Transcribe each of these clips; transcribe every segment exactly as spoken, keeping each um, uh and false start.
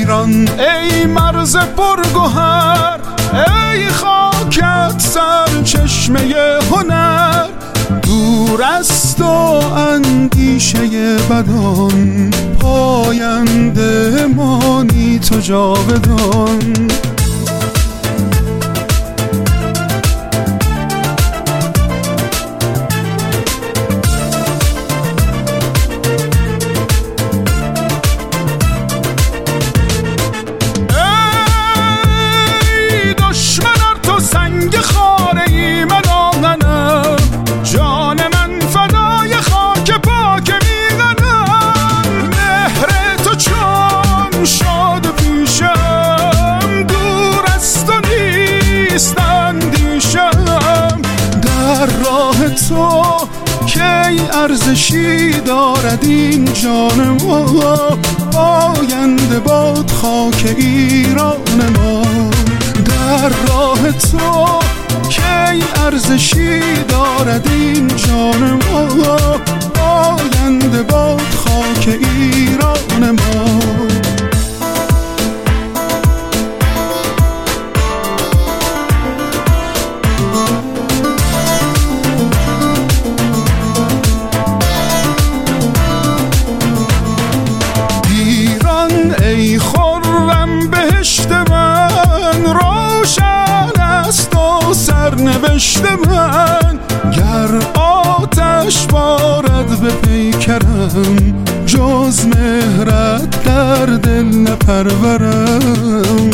ایران ای مرز پرگوهر، ای خاکت سرچشمه هنر. دور است و اندیشه بدان، پاینده مانی تو جاودان. سنگ خاره ای من آهنم، جان من فدای خاک پاک میغنم. مهر تو چون شاد پیشم، دور است و نیست اندیشم. در راه تو کی ارزشی دارد این جان ما، آینده باد خاک ایران ما. در راه تو کی ارزشی دارد این جان ما، آینده باد خاک ایران ما. ایران ای خرم بهشت من، روشن است و سرنوشت من. گر آتش بارد به پیکرم، جز مهرت در دل نپرورم.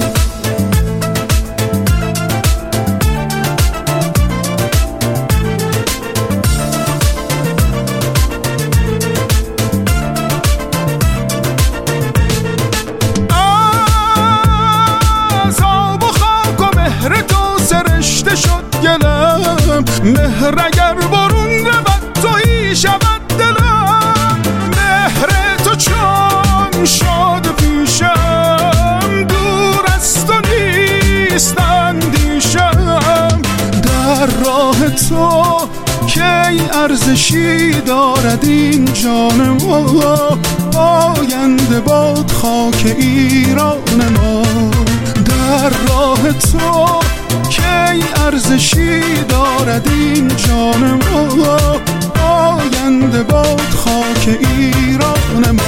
مهر اگر برون رود تویی شود دلم. مهر تو چون شاد پیشم، دور است و نیست اندیشم. در راه تو کی ارزشی دارد این جان ما، آینده باد خاک ایران ما. در راه تو کی ارزشی دارد این جان ما، آینده باد خاک ایران ما.